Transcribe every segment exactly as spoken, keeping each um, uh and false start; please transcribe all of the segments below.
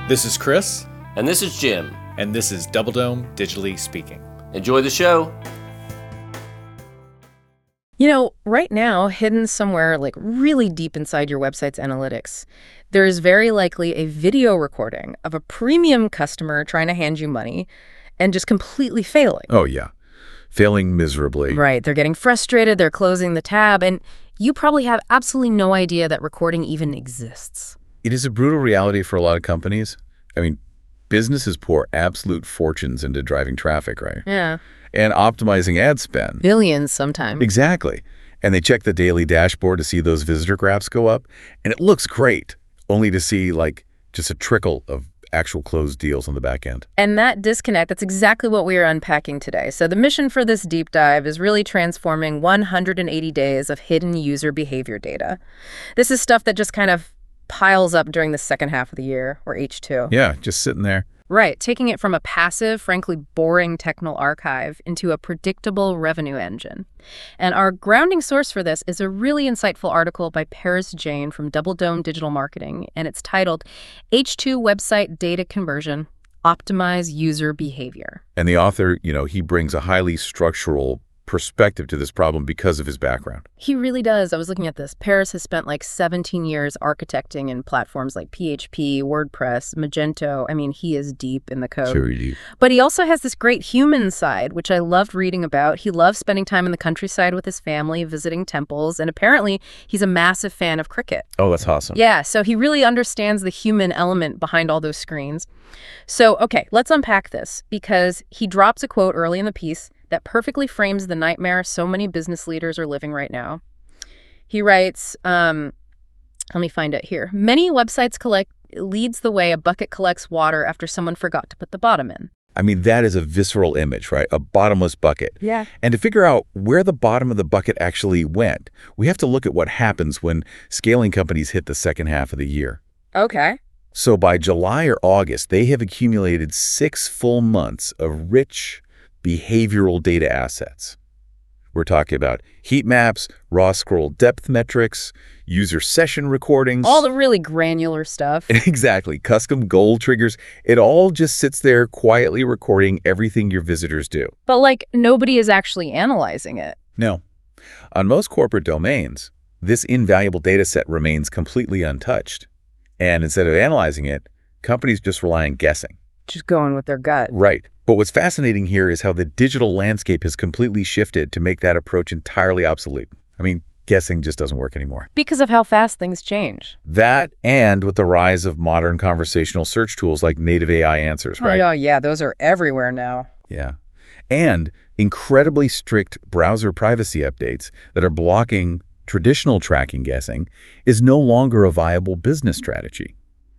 This is Chris. And this is Jim. And this is Double Dome Digitally Speaking. Enjoy the show. You know, right now, hidden somewhere like really deep inside your website's analytics, there is very likely a video recording of a premium customer trying to hand you money and just completely failing. Oh, yeah. Failing miserably. Right. They're getting frustrated. They're closing the tab. And you probably have absolutely no idea that recording even exists. It is a brutal reality for a lot of companies. I mean, businesses pour absolute fortunes into driving traffic, right? Yeah. And optimizing ad spend. Billions sometimes. Exactly. And they check the daily dashboard to see those visitor graphs go up, and it looks great, only to see like just a trickle of actual closed deals on the back end. And that disconnect, that's exactly what we are unpacking today. So the mission for this deep dive is really transforming one hundred eighty days of hidden user behavior data. This is stuff that just kind of piles up during the second half of the year, or H two. Yeah, just sitting there. Right, taking it from a passive, frankly boring technical archive into a predictable revenue engine. And our grounding source for this is a really insightful article by Paris Jain from Double Dome Digital Marketing, and it's titled H two Website Data Conversion, Optimize User Behavior. And the author, you know, he brings a highly structural perspective to this problem because of his background. He really does. I was looking at this. Paris has spent like seventeen years architecting in platforms like P H P, WordPress, Magento. I mean, he is deep in the code. Very deep. But he also has this great human side, which I loved reading about. He loves spending time in the countryside with his family, visiting temples, and apparently he's a massive fan of cricket. Oh, that's awesome. Yeah, so he really understands the human element behind all those screens. So, okay, let's unpack this, because he drops a quote early in the piece that perfectly frames the nightmare so many business leaders are living right now. He writes, um, let me find it here. Many websites collect leads the way a bucket collects water after someone forgot to put the bottom in. I mean, that is a visceral image, right? A bottomless bucket. Yeah. And to figure out where the bottom of the bucket actually went, we have to look at what happens when scaling companies hit the second half of the year. Okay. So by July or August, they have accumulated six full months of rich behavioral data assets. We're talking about heat maps, raw scroll depth metrics, user session recordings. All the really granular stuff. Exactly. Custom goal triggers. It all just sits there quietly recording everything your visitors do. But like nobody is actually analyzing it. No. On most corporate domains, this invaluable data set remains completely untouched. And instead of analyzing it, companies just rely on guessing. Just going with their gut. Right. But what's fascinating here is how the digital landscape has completely shifted to make that approach entirely obsolete. I mean, guessing just doesn't work anymore. Because of how fast things change. That, and with the rise of modern conversational search tools like native A I answers, right? Oh, yeah, those are everywhere now. Yeah. And incredibly strict browser privacy updates that are blocking traditional tracking guessing is no longer a viable business strategy.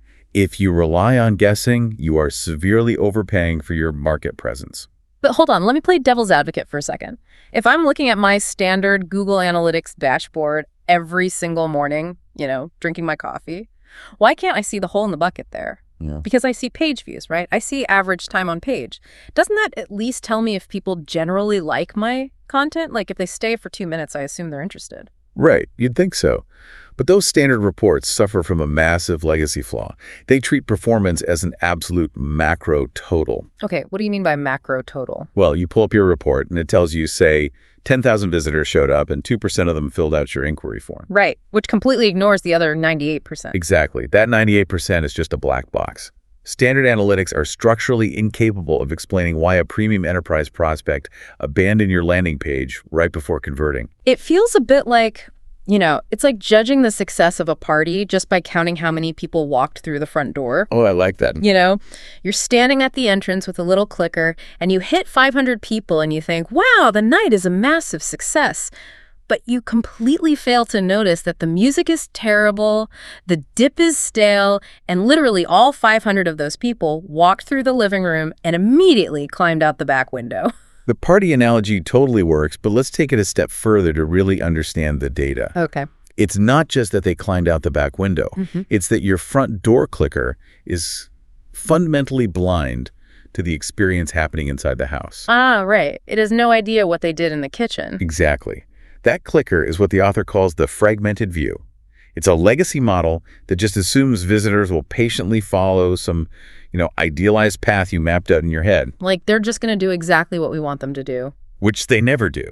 If you rely on guessing, you are severely overpaying for your market presence. But hold on, let me play devil's advocate for a second. If I'm looking at my standard Google Analytics dashboard every single morning, you know, drinking my coffee, why can't I see the hole in the bucket there? Yeah. Because I see page views, right? I see average time on page. Doesn't that at least tell me if people generally like my content? Like if they stay for two minutes, I assume they're interested. Right, you'd think so. But those standard reports suffer from a massive legacy flaw. They treat performance as an absolute macro total. Okay, what do you mean by macro total? Well, you pull up your report and it tells you, say, ten thousand visitors showed up and two percent of them filled out your inquiry form. Right, which completely ignores the other ninety-eight percent. Exactly. That ninety-eight percent is just a black box. Standard analytics are structurally incapable of explaining why a premium enterprise prospect abandoned your landing page right before converting. It feels a bit like, you know, it's like judging the success of a party just by counting how many people walked through the front door. Oh, I like that. You know, you're standing at the entrance with a little clicker and you hit five hundred people and you think, wow, the night is a massive success. But you completely fail to notice that the music is terrible, the dip is stale, and literally all five hundred of those people walked through the living room and immediately climbed out the back window. The party analogy totally works, but let's take it a step further to really understand the data. Okay. It's not just that they climbed out the back window. Mm-hmm. It's that your front door clicker is fundamentally blind to the experience happening inside the house. Ah, right. It has no idea what they did in the kitchen. Exactly. That clicker is what the author calls the fragmented view. It's a legacy model that just assumes visitors will patiently follow some, you know, idealized path you mapped out in your head. Like they're just going to do exactly what we want them to do. Which they never do.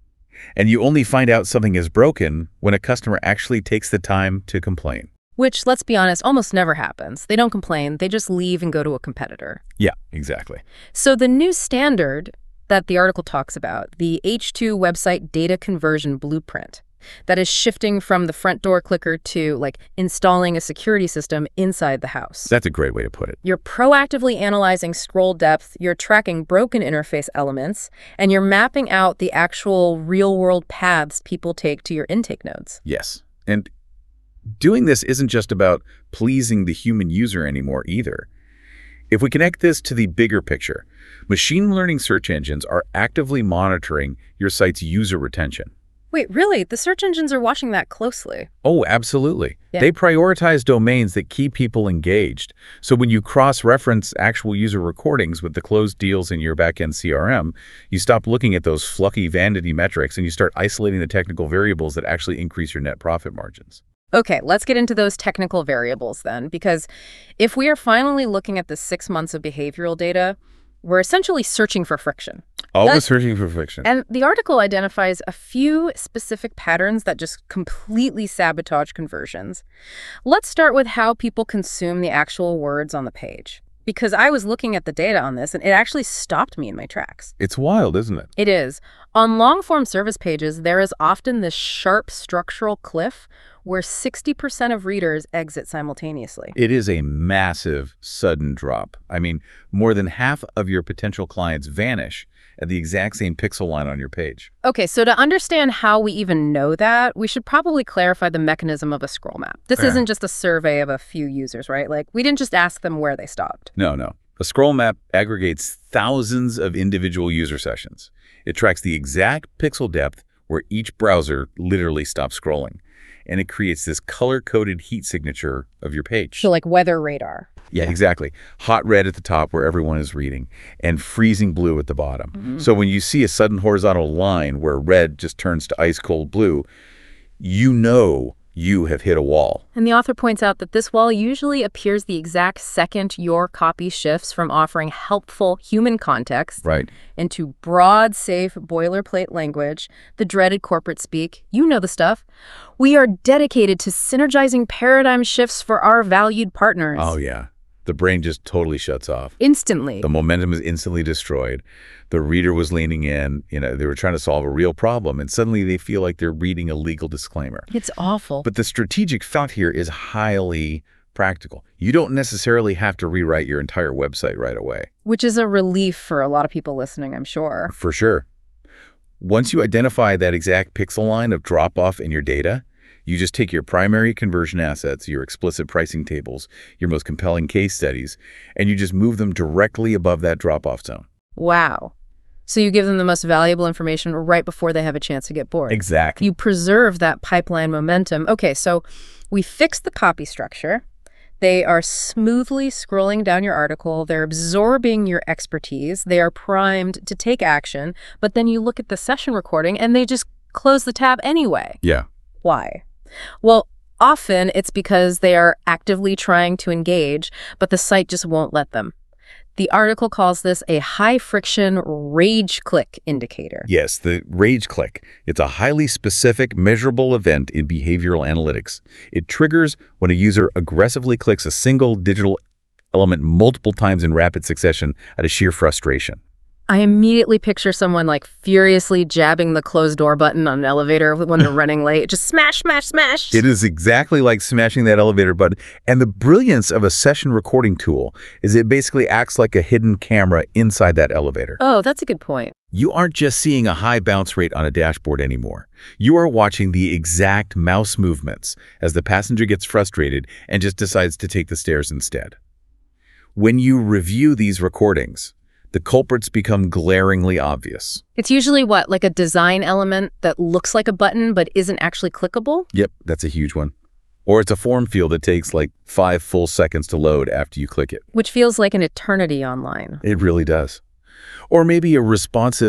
And you only find out something is broken when a customer actually takes the time to complain. Which, let's be honest, almost never happens. They don't complain. They just leave and go to a competitor. Yeah, exactly. So the new standard that the article talks about, the H two Website Data Conversion Blueprint, that is shifting from the front door clicker to, like, installing a security system inside the house. That's a great way to put it. You're proactively analyzing scroll depth, you're tracking broken interface elements, and you're mapping out the actual real-world paths people take to your intake nodes. Yes. And doing this isn't just about pleasing the human user anymore either. If we connect this to the bigger picture, machine learning search engines are actively monitoring your site's user retention. Wait, really? The search engines are watching that closely? Oh, absolutely. Yeah. They prioritize domains that keep people engaged. So when you cross-reference actual user recordings with the closed deals in your backend C R M, you stop looking at those fluffy vanity metrics and you start isolating the technical variables that actually increase your net profit margins. Okay, let's get into those technical variables then, because if we are finally looking at the six months of behavioral data, we're essentially searching for friction. Always searching for friction. And the article identifies a few specific patterns that just completely sabotage conversions. Let's start with how people consume the actual words on the page. Because I was looking at the data on this, and it actually stopped me in my tracks. It's wild, isn't it? It is. On long-form service pages, there is often this sharp structural cliff where sixty percent of readers exit simultaneously. It is a massive, sudden drop. I mean, more than half of your potential clients vanish at the exact same pixel line on your page. Okay, so to understand how we even know that, we should probably clarify the mechanism of a scroll map. This Fair. isn't just a survey of a few users, right? Like, we didn't just ask them where they stopped. No, no. A scroll map aggregates thousands of individual user sessions. It tracks the exact pixel depth where each browser literally stops scrolling. And it creates this color-coded heat signature of your page. So like weather radar. Yeah, exactly. Hot red at the top where everyone is reading and freezing blue at the bottom. Mm-hmm. So when you see a sudden horizontal line where red just turns to ice-cold blue, you know you have hit a wall. And the author points out that this wall usually appears the exact second your copy shifts from offering helpful human context right. into broad, safe, boilerplate language, the dreaded corporate speak. You know the stuff. We are dedicated to synergizing paradigm shifts for our valued partners. Oh, yeah. The brain just totally shuts off. Instantly. The momentum is instantly destroyed. The reader was leaning in. You know, they were trying to solve a real problem, and suddenly they feel like they're reading a legal disclaimer. It's awful. But the strategic thought here is highly practical. You don't necessarily have to rewrite your entire website right away. Which is a relief for a lot of people listening, I'm sure. For sure. Once you identify that exact pixel line of drop-off in your data, you just take your primary conversion assets, your explicit pricing tables, your most compelling case studies, and you just move them directly above that drop-off zone. Wow. So you give them the most valuable information right before they have a chance to get bored. Exactly. You preserve that pipeline momentum. Okay, so we fixed the copy structure. They are smoothly scrolling down your article. They're absorbing your expertise. They are primed to take action. But then you look at the session recording and they just close the tab anyway. Yeah. Why? Well, often it's because they are actively trying to engage, but the site just won't let them. The article calls this a high-friction rage click indicator. Yes, the rage click. It's a highly specific, measurable event in behavioral analytics. It triggers when a user aggressively clicks a single digital element multiple times in rapid succession out of sheer frustration. I immediately picture someone like furiously jabbing the closed door button on an elevator when they're running late. Just smash, smash, smash. It is exactly like smashing that elevator button. And the brilliance of a session recording tool is it basically acts like a hidden camera inside that elevator. Oh, that's a good point. You aren't just seeing a high bounce rate on a dashboard anymore. You are watching the exact mouse movements as the passenger gets frustrated and just decides to take the stairs instead. When you review these recordings, the culprits become glaringly obvious. It's usually what, like a design element that looks like a button but isn't actually clickable? Yep, that's a huge one. Or it's a form field that takes like five full seconds to load after you click it. Which feels like an eternity online. It really does. Or maybe a responsive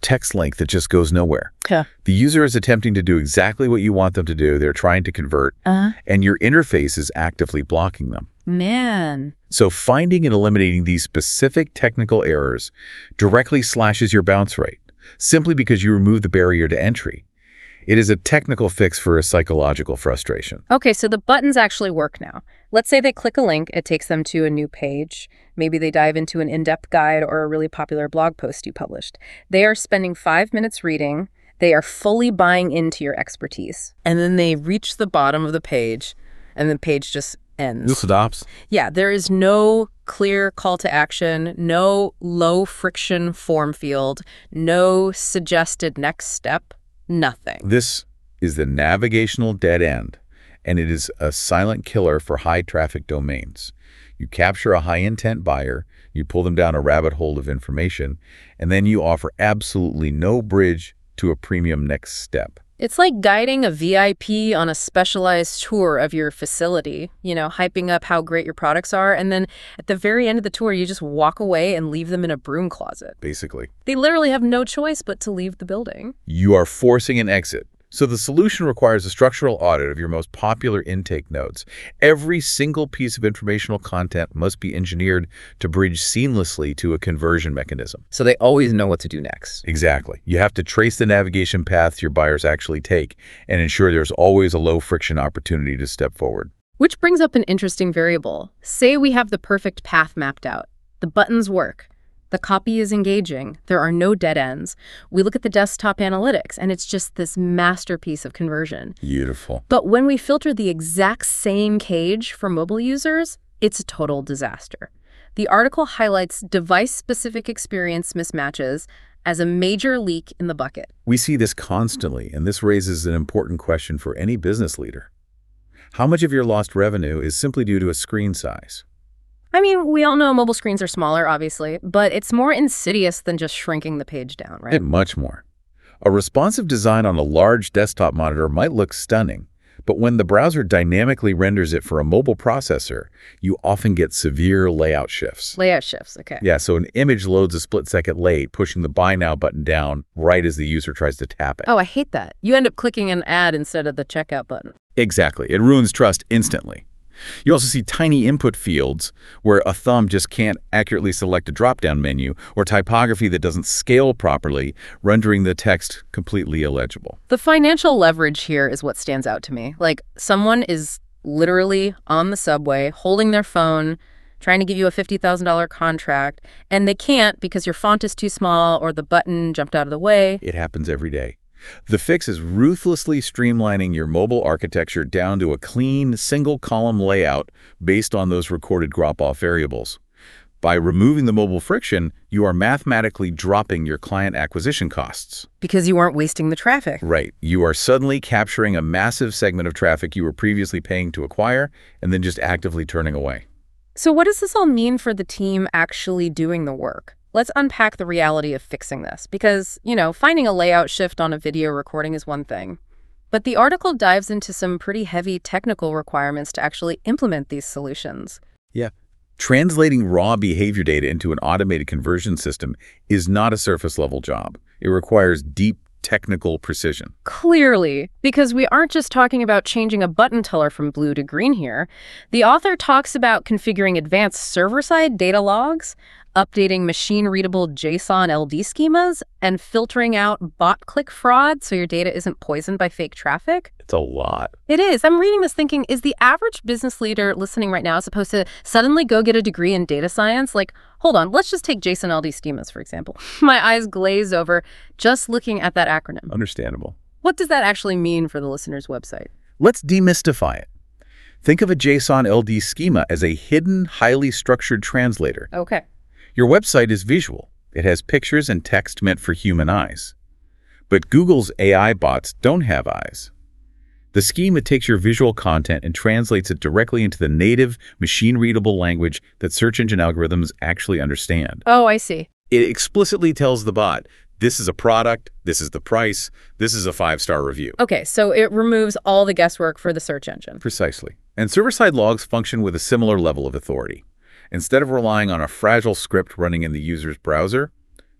text length that just goes nowhere. Yeah. The user is attempting to do exactly what you want them to do. They're trying to convert, Uh-huh. and your interface is actively blocking them. Man. So finding and eliminating these specific technical errors directly slashes your bounce rate, simply because you remove the barrier to entry. It is a technical fix for a psychological frustration. Okay, so the buttons actually work now. Let's say they click a link, it takes them to a new page. Maybe they dive into an in-depth guide or a really popular blog post you published. They are spending five minutes reading. They are fully buying into your expertise. And then they reach the bottom of the page, and the page just ends. stops. Yeah, there is no clear call to action, no low-friction form field, no suggested next step. Nothing. This is the navigational dead end, and it is a silent killer for high-traffic domains. You capture a high-intent buyer, you pull them down a rabbit hole of information, and then you offer absolutely no bridge to a premium next step. It's like guiding a V I P on a specialized tour of your facility, you know, hyping up how great your products are, and then at the very end of the tour, you just walk away and leave them in a broom closet. Basically, They literally have no choice but to leave the building. you are forcing an exit. So the solution requires a structural audit of your most popular intake nodes. Every single piece of informational content must be engineered to bridge seamlessly to a conversion mechanism. So they always know what to do next. Exactly. You have to trace the navigation paths your buyers actually take and ensure there's always a low-friction opportunity to step forward. Which brings up an interesting variable. Say we have the perfect path mapped out. The buttons work. The copy is engaging. There are no dead ends. We look at the desktop analytics, and it's just this masterpiece of conversion. Beautiful. But when we filter the exact same page for mobile users, it's a total disaster. The article highlights device-specific experience mismatches as a major leak in the bucket. We see this constantly, and this raises an important question for any business leader. How much of your lost revenue is simply due to a screen size? I mean, we all know mobile screens are smaller, obviously, but it's more insidious than just shrinking the page down, right? And much more. A responsive design on a large desktop monitor might look stunning, but when the browser dynamically renders it for a mobile processor, you often get severe layout shifts. Layout shifts, okay. Yeah, so an image loads a split second late, pushing the Buy Now button down right as the user tries to tap it. Oh, I hate that. You end up clicking an ad instead of the checkout button. Exactly. It ruins trust instantly. You also see tiny input fields where a thumb just can't accurately select a drop-down menu, or typography that doesn't scale properly, rendering the text completely illegible. The financial leverage here is what stands out to me. Like, someone is literally on the subway, holding their phone, trying to give you a fifty thousand dollar contract, and they can't because your font is too small or the button jumped out of the way. It happens every day. The fix is ruthlessly streamlining your mobile architecture down to a clean, single-column layout based on those recorded drop-off variables. By removing the mobile friction, you are mathematically dropping your client acquisition costs. Because you weren't wasting the traffic. Right. You are suddenly capturing a massive segment of traffic you were previously paying to acquire and then just actively turning away. So what does this all mean for the team actually doing the work? Let's unpack the reality of fixing this, because, you know, finding a layout shift on a video recording is one thing. But the article dives into some pretty heavy technical requirements to actually implement these solutions. Yeah. Translating raw behavior data into an automated conversion system is not a surface-level job. It requires deep technical precision. Clearly, because we aren't just talking about changing a button color from blue to green here. The author talks about configuring advanced server-side data logs, updating machine-readable JSON L D schemas, and filtering out bot-click fraud so your data isn't poisoned by fake traffic. It's a lot. It is. I'm reading this thinking, is the average business leader listening right now supposed to suddenly go get a degree in data science? Like, hold on, let's just take JSON L D schemas, for example. My eyes glaze over just looking at that acronym. Understandable. What does that actually mean for the listener's website? Let's demystify it. Think of a JSON L D schema as a hidden, highly structured translator. Okay. Your website is visual. It has pictures and text meant for human eyes. But Google's A I bots don't have eyes. The schema takes your visual content and translates it directly into the native, machine-readable language that search engine algorithms actually understand. Oh, I see. It explicitly tells the bot, this is a product, this is the price, this is a five-star review. Okay, so it removes all the guesswork for the search engine. Precisely. And server-side logs function with a similar level of authority. Instead of relying on a fragile script running in the user's browser,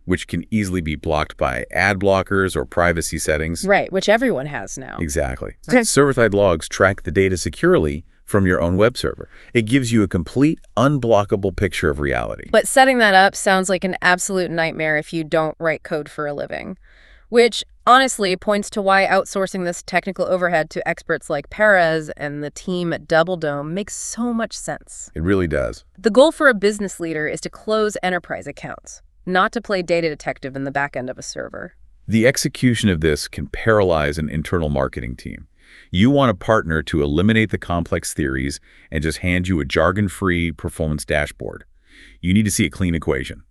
which can easily be blocked by ad blockers or privacy settings. Right, which everyone has now. Exactly. Okay. Server-side logs track the data securely from your own web server. It gives you a complete, unblockable picture of reality. But setting that up sounds like an absolute nightmare if you don't write code for a living, which honestly points to why outsourcing this technical overhead to experts like Perez and the team at DoubleDome makes so much sense. It really does. The goal for a business leader is to close enterprise accounts, not to play data detective in the back end of a server. The execution of this can paralyze an internal marketing team. You want a partner to eliminate the complex theories and just hand you a jargon-free performance dashboard. You need to see a clean equation.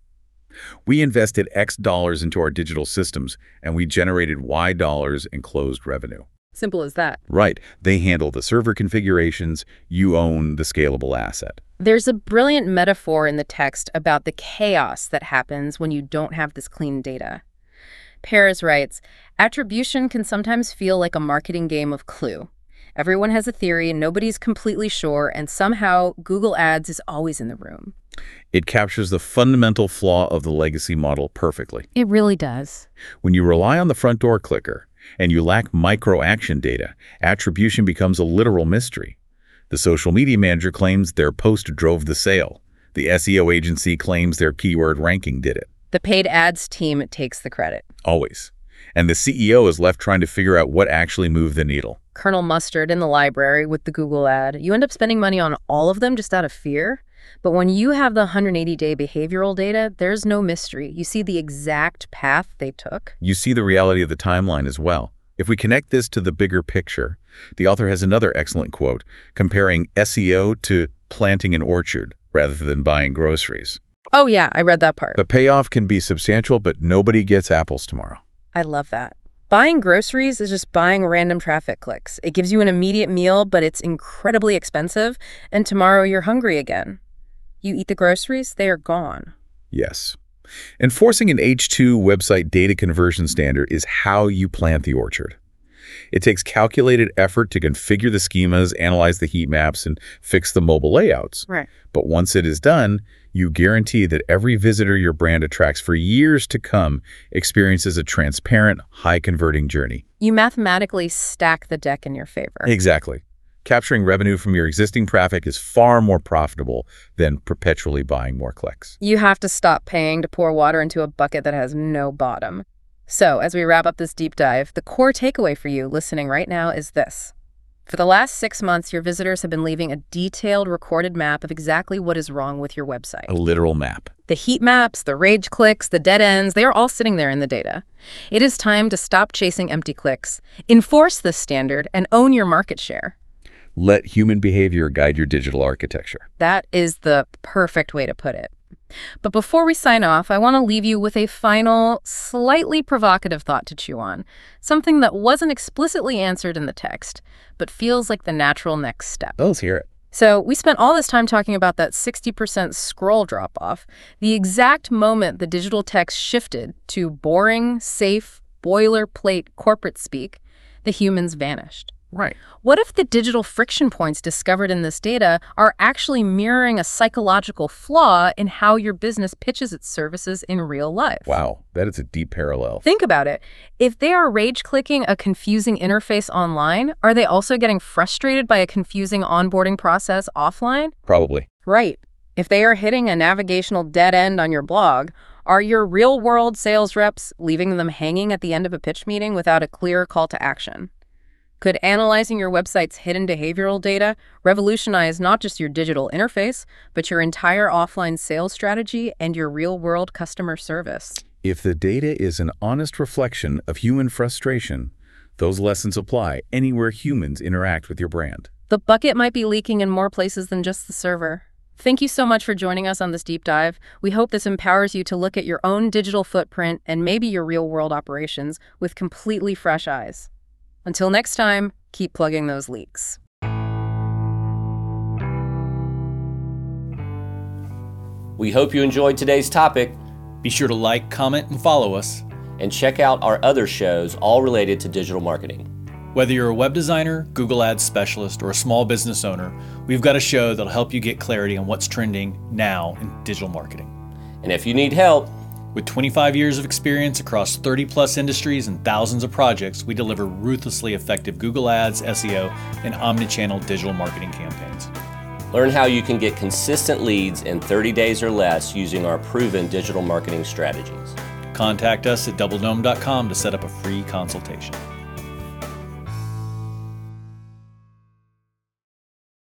We invested X dollars into our digital systems, and we generated Y dollars in closed revenue. Simple as that. Right. They handle the server configurations. You own the scalable asset. There's a brilliant metaphor in the text about the chaos that happens when you don't have this clean data. Perez writes, attribution can sometimes feel like a marketing game of Clue. Everyone has a theory and nobody's completely sure, and somehow Google Ads is always in the room. It captures the fundamental flaw of the legacy model perfectly. It really does. When you rely on the front door clicker and you lack micro-action data, attribution becomes a literal mystery. The social media manager claims their post drove the sale. The S E O agency claims their keyword ranking did it. The paid ads team takes the credit. Always. And the C E O is left trying to figure out what actually moved the needle. Colonel Mustard in the library with the Google ad. You end up spending money on all of them just out of fear. But when you have the one hundred eighty day behavioral data, there's no mystery. You see the exact path they took. You see the reality of the timeline as well. If we connect this to the bigger picture, the author has another excellent quote, comparing S E O to planting an orchard rather than buying groceries. Oh yeah, I read that part. The payoff can be substantial, but nobody gets apples tomorrow. I love that. Buying groceries is just buying random traffic clicks. It gives you an immediate meal, but it's incredibly expensive, and tomorrow you're hungry again. You eat the groceries, they are gone. Yes. Enforcing an H two website data conversion standard is how you plant the orchard. It takes calculated effort to configure the schemas, analyze the heat maps, and fix the mobile layouts. Right. But once it is done, you guarantee that every visitor your brand attracts for years to come experiences a transparent, high-converting journey. You mathematically stack the deck in your favor. Exactly. Capturing revenue from your existing traffic is far more profitable than perpetually buying more clicks. You have to stop paying to pour water into a bucket that has no bottom. So, as we wrap up this deep dive, the core takeaway for you listening right now is this. For the last six months, your visitors have been leaving a detailed recorded map of exactly what is wrong with your website. A literal map. The heat maps, the rage clicks, the dead ends, they are all sitting there in the data. It is time to stop chasing empty clicks, enforce this standard, and own your market share. Let human behavior guide your digital architecture. That is the perfect way to put it. But before we sign off, I want to leave you with a final, slightly provocative thought to chew on. Something that wasn't explicitly answered in the text, but feels like the natural next step. Let's hear it. So we spent all this time talking about that sixty percent scroll drop-off. The exact moment the digital text shifted to boring, safe, boilerplate corporate speak, the humans vanished. Right. What if the digital friction points discovered in this data are actually mirroring a psychological flaw in how your business pitches its services in real life? Wow, that is a deep parallel. Think about it. If they are rage-clicking a confusing interface online, are they also getting frustrated by a confusing onboarding process offline? Probably. Right. If they are hitting a navigational dead end on your blog, are your real-world sales reps leaving them hanging at the end of a pitch meeting without a clear call to action? Could analyzing your website's hidden behavioral data revolutionize not just your digital interface, but your entire offline sales strategy and your real-world customer service? If the data is an honest reflection of human frustration, those lessons apply anywhere humans interact with your brand. The bucket might be leaking in more places than just the server. Thank you so much for joining us on this deep dive. We hope this empowers you to look at your own digital footprint and maybe your real-world operations with completely fresh eyes. Until next time, keep plugging those leaks. We hope you enjoyed today's topic. Be sure to like, comment, and follow us. And check out our other shows, all related to digital marketing. Whether you're a web designer, Google Ads specialist, or a small business owner, we've got a show that'll help you get clarity on what's trending now in digital marketing. And if you need help, With twenty-five years of experience across thirty plus industries and thousands of projects, we deliver ruthlessly effective Google Ads, S E O, and omnichannel digital marketing campaigns. Learn how you can get consistent leads in thirty days or less using our proven digital marketing strategies. Contact us at double dome dot com to set up a free consultation.